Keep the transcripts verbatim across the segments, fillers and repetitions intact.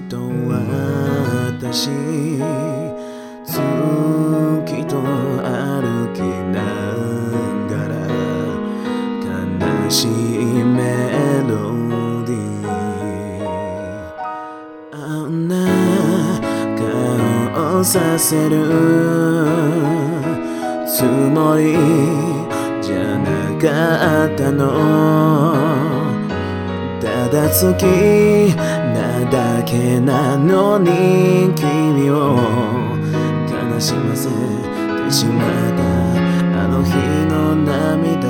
と私月と歩きながら悲しいメロディーあんな顔をさせるつもりじゃなかったのただ好きなだけなのに君を悲しませてしまったあの日の涙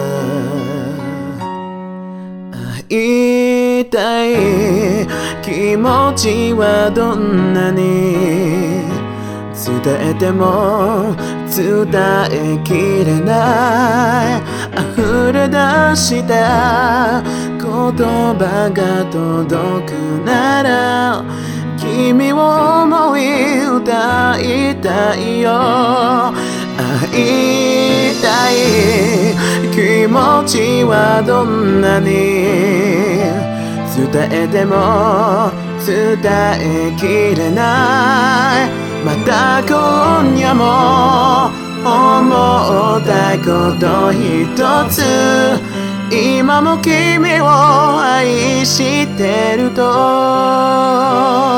会いたい気持ちはどんなに伝えても伝えきれない溢れ出した言葉が届くなら君を思い歌いたいよ会いたい気持ちはどんなに伝えても伝えきれないまた今夜も思ったこと一つ今も君を愛してると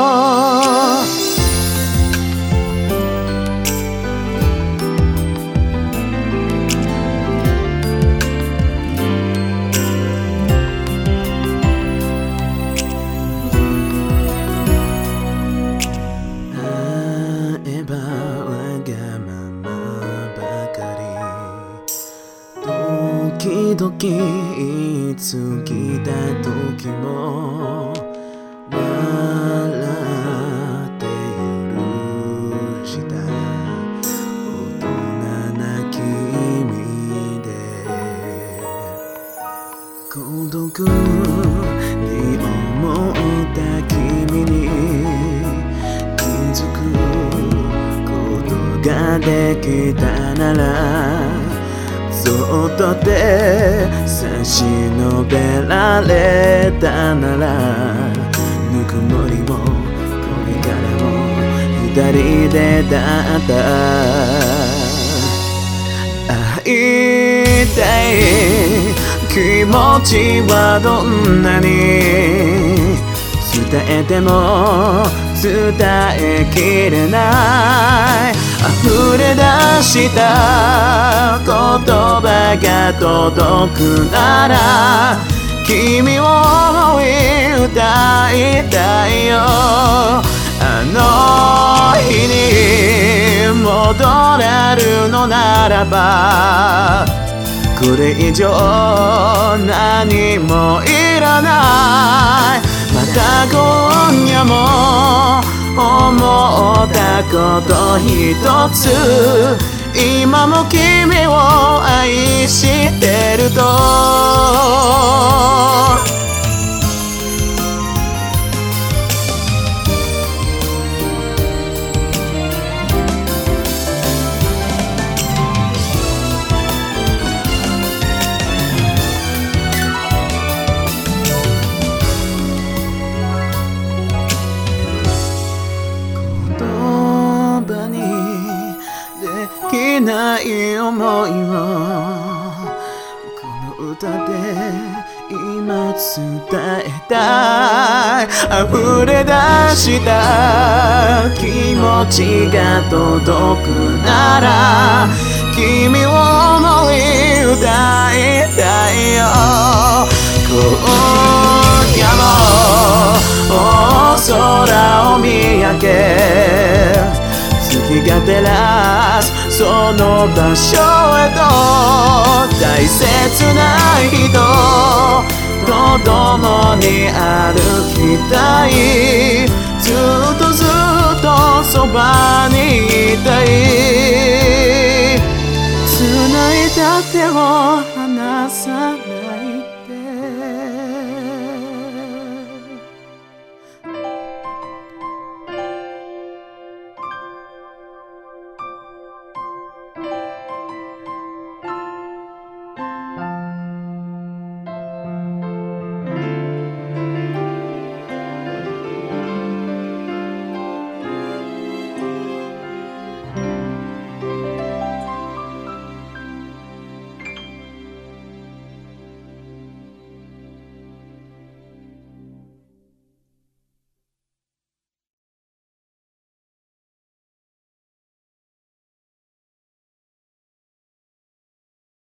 時々いつ来た時も笑って許した大人な君で孤独に思った君に気づくことができたならそっと手差し伸べられたならぬくもりもこれからも二人でだった会いたい気持ちはどんなに伝えても伝えきれない溢れ出した言葉が届くなら君を思い歌いたいよあの日に戻れるのならばこれ以上何もいらないまた今夜も思ったこと一つ今も君を愛してるとできない思いをこの歌で今伝えたい溢れ出した気持ちが届くなら君を思い歌いたいよ今夜も大空を見上げ月が照らすその場所へと大切な人と共に歩きたいずっとずっとそばにいたい繋いだ手を離さない